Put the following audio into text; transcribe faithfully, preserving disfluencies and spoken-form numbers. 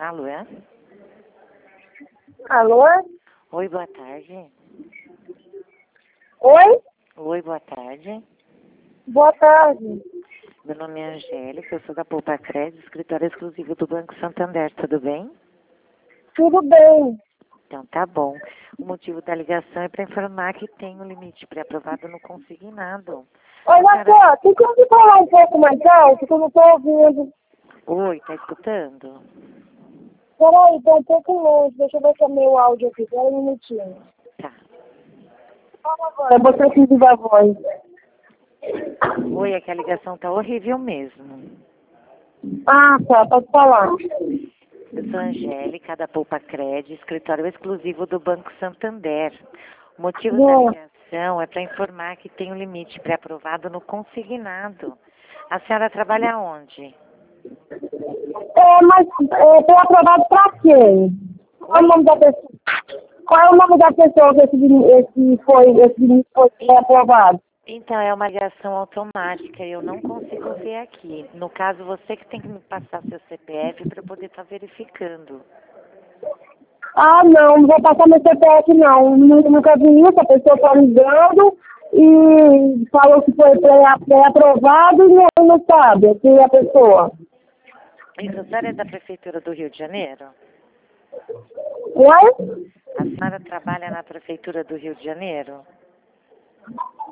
Alô, é? Alô? Oi, boa tarde. Oi? Oi, boa tarde. Boa tarde. Meu nome é Angélica, eu sou da Poupa Crédito, escritório exclusivo do Banco Santander, tudo bem? Tudo bem? Então tá bom. O motivo da ligação é para informar que tem um limite pré-aprovado no consignado. Olha A senhora- só, tem como você falar um pouco mais alto, que eu não estou ouvindo. Oi, tá escutando? Peraí, tá um pouco longe, deixa eu ver se é meu áudio aqui, pera um minutinho. Tá. Fala agora, você que vive a voz. Oi, é que a ligação tá horrível mesmo. Ah, tá, pode falar. Eu sou a Angélica, da Poupa Crédito, escritório exclusivo do Banco Santander. O motivo da Bom, ligação é para informar que tem um limite pré-aprovado no consignado. A senhora trabalha onde? é, mas é, foi aprovado pra quem? Qual é o nome da pessoa? Qual é o nome da pessoa que esse, esse foi, esse foi aprovado? Então, é uma ligação automática, eu não consigo ver aqui. No caso, você que tem que me passar seu C P F para eu poder estar verificando. Ah, não, não vou passar meu C P F não. Nu- Nunca vi isso, a pessoa está ligando e falou que foi pré- pré-aprovado e não, não sabe quem é a pessoa. Isso, a senhora é da Prefeitura do Rio de Janeiro? Oi? A senhora trabalha na Prefeitura do Rio de Janeiro?